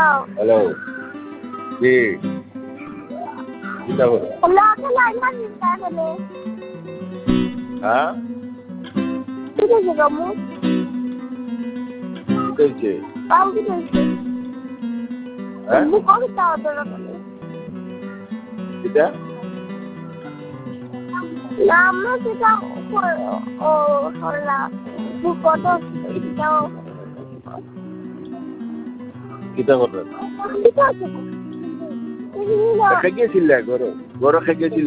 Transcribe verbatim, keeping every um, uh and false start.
hello জি চিন্তা করো হ্যাঁ ঠিক আছে কামু কি হয়েছে কাউ কি হয়েছে হ্যাঁ কবে চাওয়া দরকার এটা না আমরা সেটা ও করলাম কত এটাও কিতা করলেন ঠিক আছে খেয়ে গিয়েছিলে গরো গরো খেয়ে গিয়েছিলে